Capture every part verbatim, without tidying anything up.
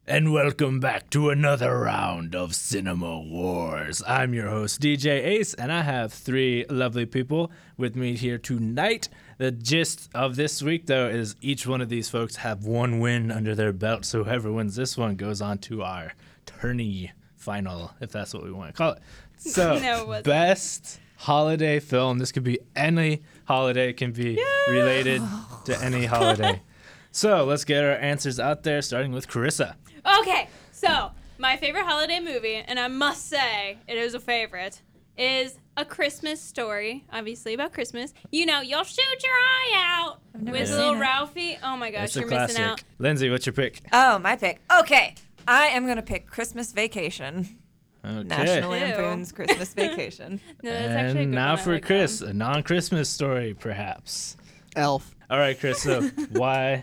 And welcome back to another round of Cinema Wars. I'm your host, D J Ace, and I have three lovely people with me here tonight. The gist of this week, though, is each one of these folks have one win under their belt, so whoever wins this one goes on to our tourney final, if that's what we want to call it. So, no, it best holiday film. This could be any holiday. It can be yeah. related to any holiday. So, let's get our answers out there, starting with Carissa. Okay, so my favorite holiday movie, and I must say it is a favorite, is A Christmas Story, obviously about Christmas. You know, you'll shoot your eye out with little it. Ralphie. Oh my gosh, That's you're a classic. missing out. Lindsay, what's your pick? Oh, my pick. Okay, I am going to pick Christmas Vacation. Okay. National Lampoon's Christmas Vacation. No, that's actually a and good now one. for like Chris, that. a non-Christmas story, perhaps. Elf. All right, Chris, so why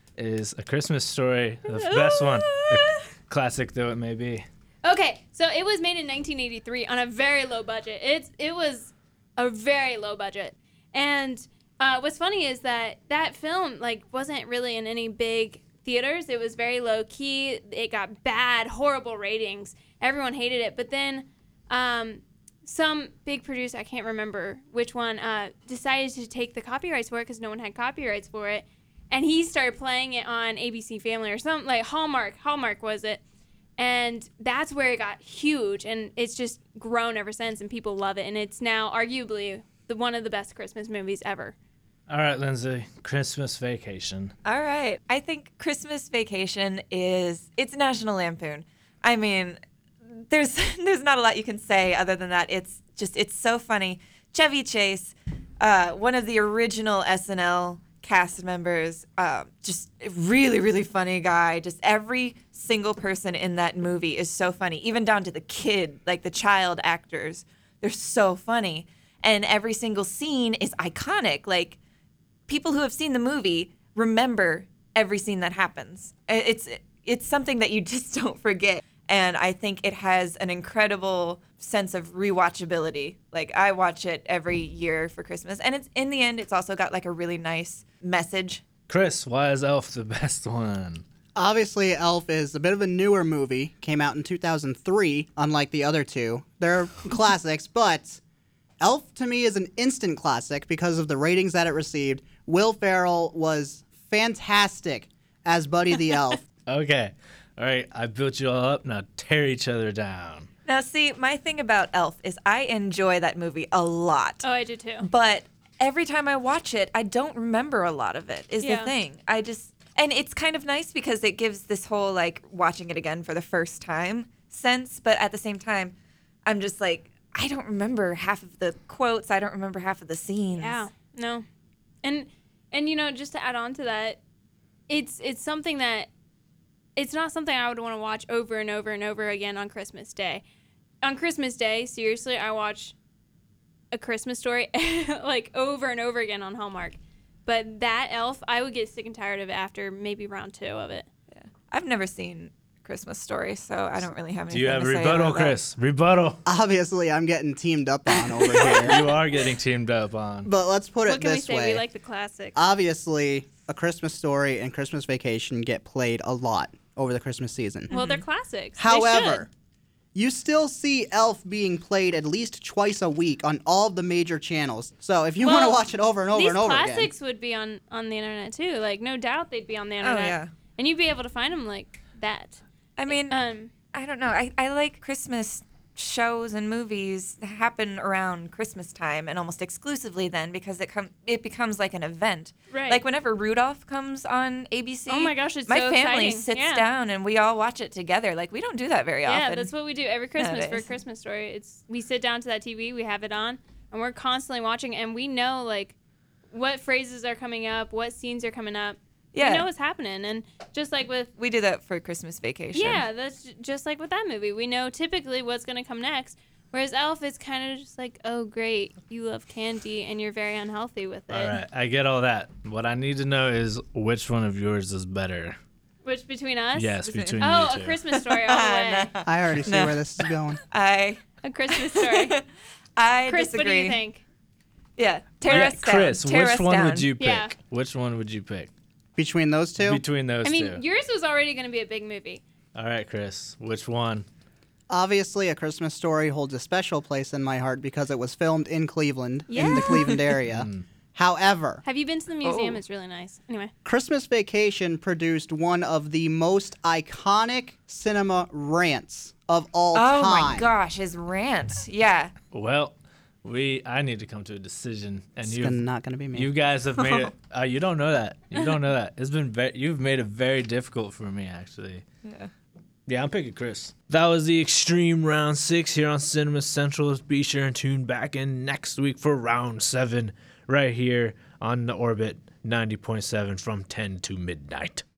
is A Christmas Story the best one? Classic though it may be. Okay, so it was made in nineteen eighty-three on a very low budget. It's It was a very low budget. And uh, what's funny is that that film like wasn't really in any big theaters. It was very low key. It got bad, horrible ratings. Everyone hated it. But then um, some big producer, I can't remember which one, uh, decided to take the copyrights for it because no one had copyrights for it. And he started playing it on A B C Family or something, like Hallmark. Hallmark was it. And that's where it got huge. And it's just grown ever since, and people love it. And it's now arguably the one of the best Christmas movies ever. All right, Lindsay, Christmas Vacation. All right. I think Christmas Vacation is, it's National Lampoon. I mean, there's there's not a lot you can say other than that. It's just, it's so funny. Chevy Chase, uh, one of the original S N L cast members, uh, just a really, really funny guy. Just every single person in that movie is so funny, even down to the kid, like the child actors. They're so funny. And every single scene is iconic. Like, people who have seen the movie remember every scene that happens. It's it's something that you just don't forget. And I think it has an incredible sense of rewatchability. Like, I watch it every year for Christmas. And it's in the end, it's also got like a really nice message. Chris, why is Elf the best one? Obviously, Elf is a bit of a newer movie. Came out in two thousand three, unlike the other two. They're classics, but Elf to me is an instant classic because of the ratings that it received. Will Ferrell was fantastic as Buddy the Elf. Okay. All right, I built you all up. Now tear each other down. Now, see, my thing about Elf is I enjoy that movie a lot. Oh, I do too. But every time I watch it, I don't remember a lot of it, is Yeah. the thing. I just, and it's kind of nice because it gives this whole, like, watching it again for the first time sense. But at the same time, I'm just like, I don't remember half of the quotes. I don't remember half of the scenes. Yeah, no. And, and you know, just to add on to that, it's it's something that, it's not something I would want to watch over and over and over again on Christmas Day. On Christmas Day, seriously, I watch A Christmas Story like over and over again on Hallmark. But that Elf, I would get sick and tired of it after maybe round two of it. Yeah. I've never seen Christmas Story, so I don't really have anything Do you have to a say rebuttal, about that. Chris? Rebuttal. Obviously, I'm getting teamed up on over here. You are getting teamed up on. But let's put What it can we this say? way. We like the classics. Obviously, A Christmas Story and Christmas Vacation get played a lot over the Christmas season. well, they're classics. They However, should. you still see Elf being played at least twice a week on all of the major channels. So if you want to Well, watch it over and over these and over classics again. would be on, on the internet too. Like, no doubt they'd be on the internet. Oh, yeah. And you'd be able to find them like that. I mean, Um, I don't know. I, I like Christmas shows and movies that happen around Christmas time and almost exclusively then because it com- it becomes like an event. Right. Like whenever Rudolph comes on A B C. Oh my gosh, it's my so family exciting. sits Yeah. down and we all watch it together. Like, we don't do that very yeah, often. that's what we do every Christmas for a nowadays. Christmas Story. It's we sit down to that T V, we have it on, and we're constantly watching, and we know like what phrases are coming up, what scenes are coming up. Yeah. We know what's happening, and just like with We do that for Christmas Vacation. yeah, that's j- just like with that movie. We know typically what's going to come next. Whereas Elf is kind of just like, oh, great, you love candy and you're very unhealthy with it. All right, I get all that. What I need to know is which one of yours is better. Which between us? Yes, Between- between Oh, you A two. Christmas Story all the way. No. I already see No. where this is going. I A Christmas Story. I Chris, disagree. what do you think? Yeah, tear Yeah, us down. Chris, Tear which us one down. would you pick? Yeah. Which one would you pick Between those two? between those I mean, two? yours was already going to be a big movie. All right, Chris. Which one? Obviously, A Christmas Story holds a special place in my heart because it was filmed in Cleveland, in Yeah. the Cleveland area. However, Have you been to the museum? Oh. It's really nice. Anyway. Christmas Vacation produced one of the most iconic cinema rants of all Oh time. my gosh, his rant. Yeah. Well, we I need to come to a decision, and It's you gonna- not going to be me. you guys have made it. Uh, you don't know that. You don't know that. It's been ve- you've made it very difficult for me, actually. Yeah. Yeah, I'm picking Chris. That was the Extreme Round Six here on Cinema Central. Be sure and tune back in next week for Round Seven, right here on the Orbit ninety point seven from ten to midnight.